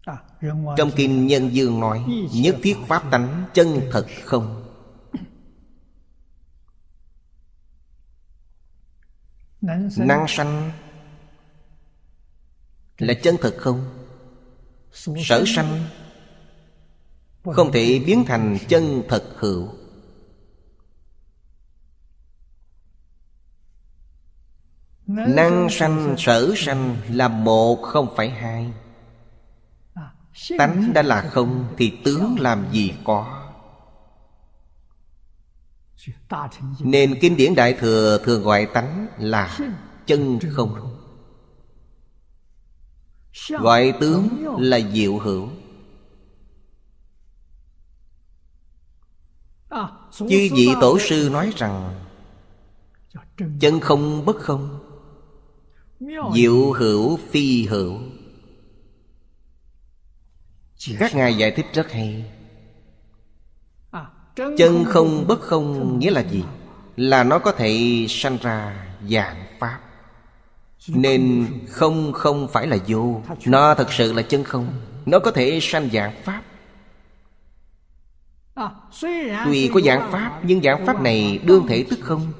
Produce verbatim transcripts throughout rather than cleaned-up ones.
Trong Kinh Nhân Dương nói: nhất thiết pháp tánh chân thật không. Năng sanh là chân thật không. Sở sanh không thể biến thành chân thật hữu. Năng sanh sở sanh là một không phải hai. Tánh đã là không thì tướng làm gì có. Nên kinh điển Đại Thừa thường gọi tánh là chân không, gọi tướng là diệu hữu. Chư vị tổ sư nói rằng chân không bất không, diệu hữu phi hữu. Các ngài giải thích rất hay. Chân không bất không nghĩa là gì? Là nó có thể sanh ra vạn pháp. Nên không không phải là vô. Nó thật sự là chân không. Nó có thể sanh vạn pháp. Tuy có vạn pháp, nhưng vạn pháp này đương thể tức không.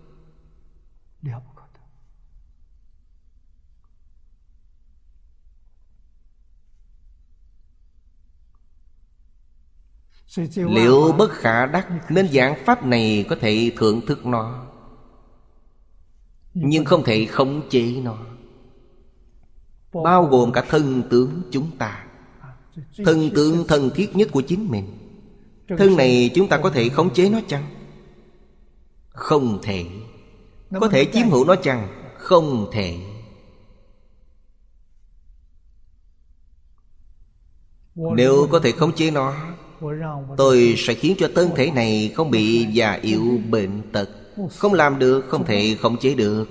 Liệu bất khả đắc, nên vạn pháp này có thể thưởng thức nó, nhưng không thể khống chế nó. Bao gồm cả thân tướng chúng ta. Thân tướng thân thiết nhất của chính mình. Thân này chúng ta có thể khống chế nó chăng? Không thể. Có thể chiếm hữu nó chăng? Không thể. Nếu có thể khống chế nó, tôi sẽ khiến cho thân thể này không bị già yếu bệnh tật. Không làm được, không thể khống chế được.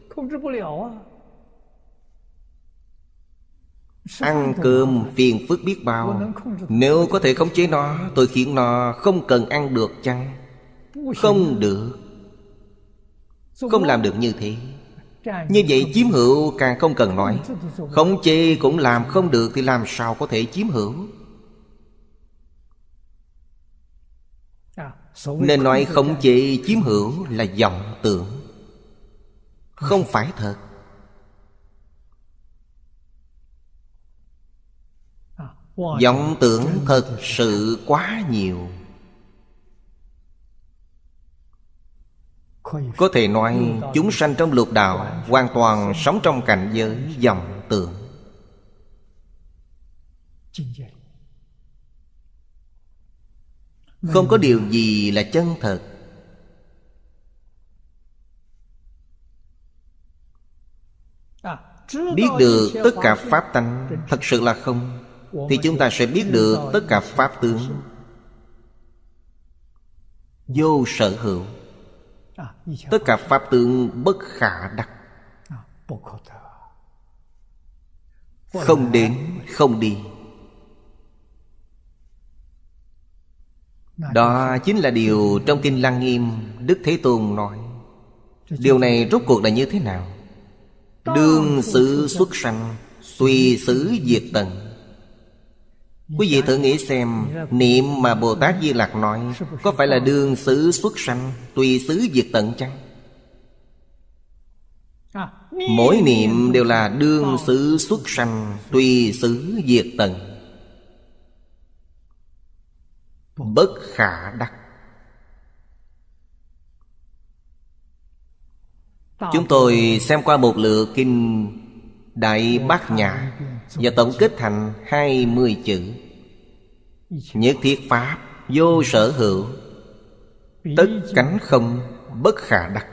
Ăn cơm phiền phức biết bao. Nếu có thể khống chế nó, tôi khiến nó không cần ăn được chăng? Không được. Không làm được như thế. Như vậy chiếm hữu càng không cần nói. Khống chế cũng làm không được thì làm sao có thể chiếm hữu? Nên nói khống chế chiếm hữu là vọng tưởng, không phải thật. Vọng tưởng thật sự quá nhiều. Có thể nói chúng sanh trong lục đạo hoàn toàn sống trong cảnh giới vọng tưởng. Không có điều gì là chân thật. Biết được tất cả pháp tánh thật sự là không, thì chúng ta sẽ biết được tất cả pháp tướng vô sở hữu. Tất cả pháp tướng bất khả đắc. Không đến, không đi. Đó chính là điều trong Kinh Lăng Nghiêm Đức Thế Tôn nói. Điều này rốt cuộc là như thế nào? Đương xứ xuất sanh, tùy xứ diệt tận. Quý vị thử nghĩ xem, niệm mà Bồ Tát Di Lặc nói có phải là đương xứ xuất sanh, tùy xứ diệt tận chăng? Mỗi niệm đều là đương xứ xuất sanh, tùy xứ diệt tận. Bất khả đắc. Chúng tôi xem qua một lượt kinh Đại Bát Nhã và tổng kết thành hai mươi chữ: nhất thiết pháp vô sở hữu, tất cánh không bất khả đắc.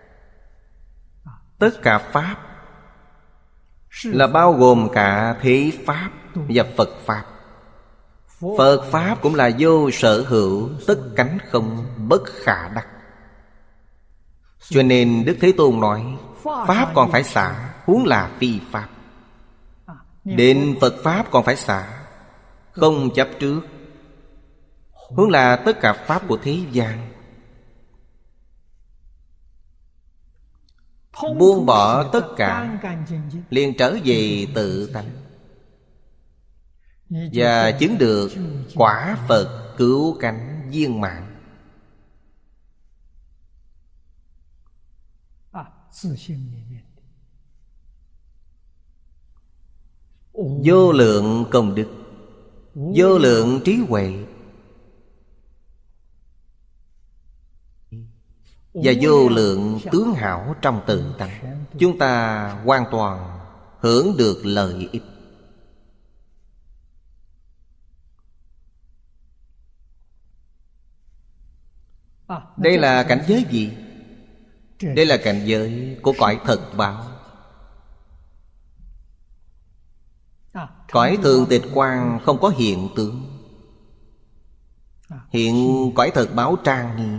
Tất cả pháp là bao gồm cả thế pháp và Phật pháp. Phật pháp cũng là vô sở hữu, tất cánh không bất khả đắc. Cho nên Đức Thế Tôn nói pháp còn phải xả, huống là phi pháp. Đến Phật pháp còn phải xả, không chấp trước, huống là tất cả pháp của thế gian. Buông bỏ tất cả, liền trở về tự tánh. và chứng được quả Phật cứu cánh viên mãn. Vô lượng công đức, vô lượng trí huệ và vô lượng tướng hảo trong tự tánh, chúng ta hoàn toàn hưởng được lợi ích. Đây là cảnh giới gì? Đây là cảnh giới của cõi thực báo. Cõi thường tịch quang không có hiện tượng. Hiện cõi thực báo trang nghiêm.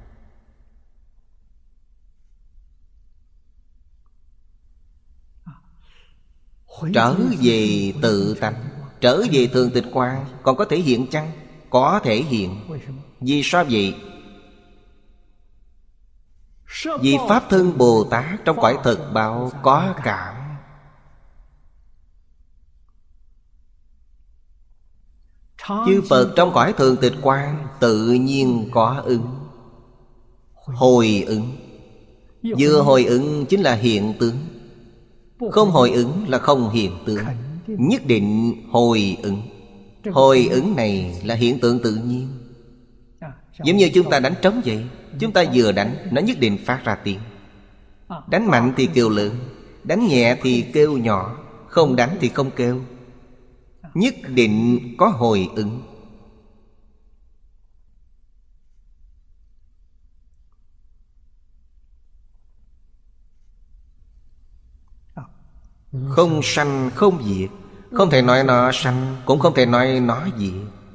Trở về tự tánh, trở về thường tịch quang, còn có thể hiện chăng? Có thể hiện. Vì sao vậy? Vì Pháp thân Bồ Tát trong cõi thực báo có cảm. Chư Phật trong cõi thường tịch quang tự nhiên có ứng. Hồi ứng. Vừa hồi ứng chính là hiện tướng. Không hồi ứng là không hiện tướng. Nhất định hồi ứng. Hồi ứng này là hiện tượng tự nhiên. Giống như chúng ta đánh trống vậy. Chúng ta vừa đánh, nó nhất định phát ra tiếng. Đánh mạnh thì kêu lớn, đánh nhẹ thì kêu nhỏ, không đánh thì không kêu. Nhất định có hồi ứng. Không sanh không diệt. Không thể nói nó sanh, cũng không thể nói nó diệt.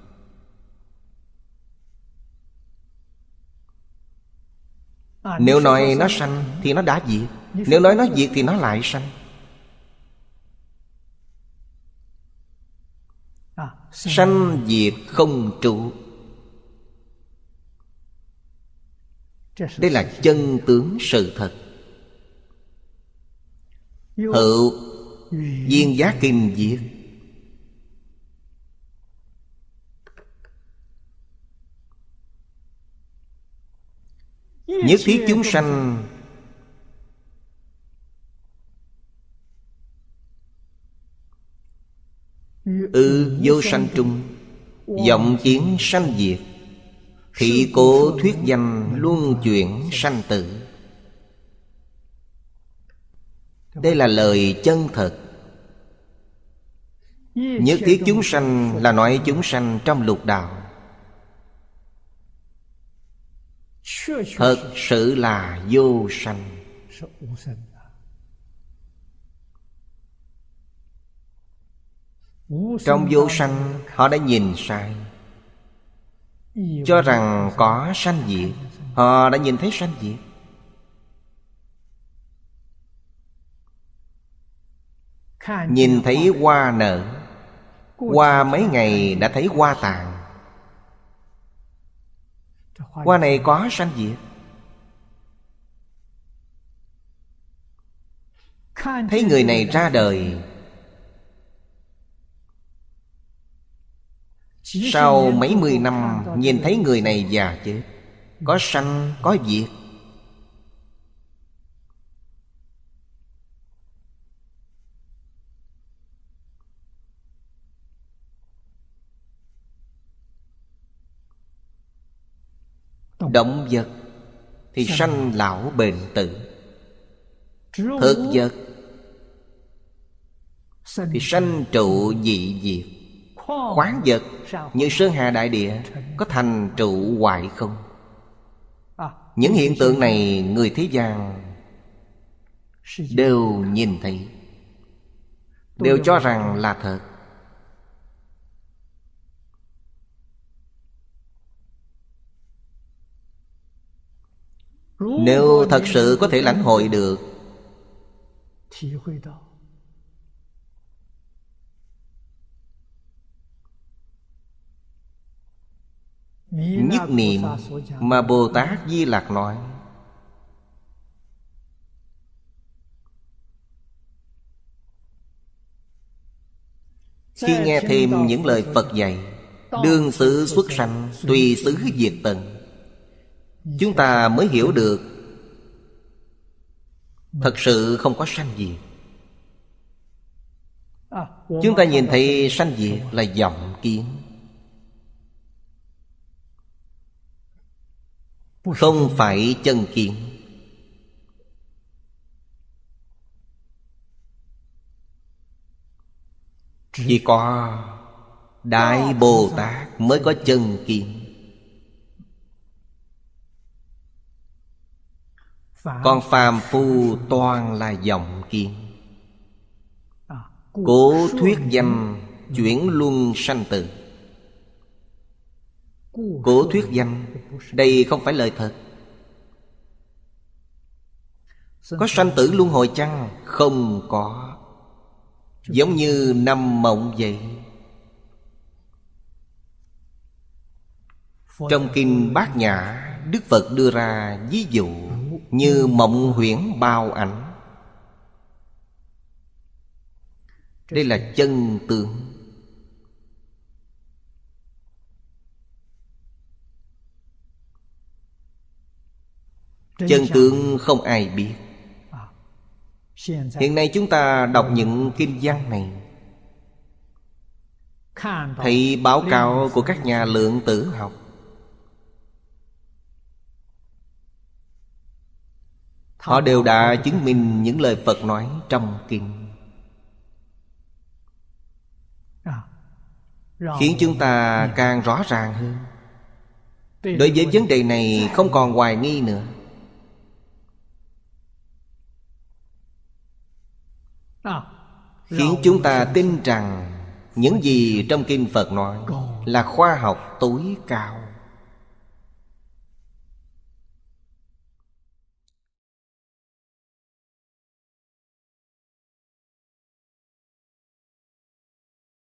Nếu nói nó sanh thì nó đã diệt. Nếu nói nó diệt thì nó lại sanh. Sanh diệt không trụ. Đây là chân tướng sự thật. Hữu Viên Giác Kinh viết: nhất thiết chúng sanh ư vô sanh trung, vọng kiến sanh diệt, thị cố thuyết danh luân chuyển sanh tử. Đây là lời chân thật. Nhất thiết chúng sanh là nói chúng sanh trong lục đạo. Thật sự là vô sanh. Trong vô sanh họ đã nhìn sai, cho rằng có sanh diệt. Họ đã nhìn thấy sanh diệt. Nhìn thấy hoa nở, qua mấy ngày đã thấy hoa tàn. Hoa này có sanh diệt. Thấy người này ra đời, sau mấy mươi năm nhìn thấy người này già chết. Có sanh, có diệt. Động vật thì sanh lão bệnh tử. Thực vật thì sanh trụ dị diệt. Khoáng vật như sơn hà đại địa có thành trụ hoại không. Những hiện tượng này người thế gian đều nhìn thấy, đều cho rằng là thật. Nếu thật sự có thể lãnh hội được, nhất niệm mà Bồ Tát Di Lặc nói, Khi nghe thêm những lời Phật dạy, đương xứ xuất sanh, tùy xứ diệt tận, chúng ta mới hiểu được thật sự không có sanh diệt. Chúng ta nhìn thấy sanh diệt là vọng kiến, không phải chân kiến. Chỉ có Đại Bồ Tát mới có chân kiến. Còn phàm phu toàn là vọng kiến. Cố thuyết danh, chuyển luân sanh tử. Cố thuyết danh, đây không phải lời thật. Có sanh tử luân hồi chăng? Không có. Giống như nằm mộng vậy. Trong Kinh Bát Nhã, Đức Phật đưa ra ví dụ như mộng huyễn bao ảnh. Đây là chân tướng. Chân tướng không ai biết. Hiện nay chúng ta đọc những kinh văn này, thấy báo cáo của các nhà lượng tử học, họ đều đã chứng minh những lời Phật nói trong kinh, khiến chúng ta càng rõ ràng hơn. Đối với vấn đề này không còn hoài nghi nữa. Khiến chúng ta tin rằng những gì trong kinh Phật nói là khoa học tối cao.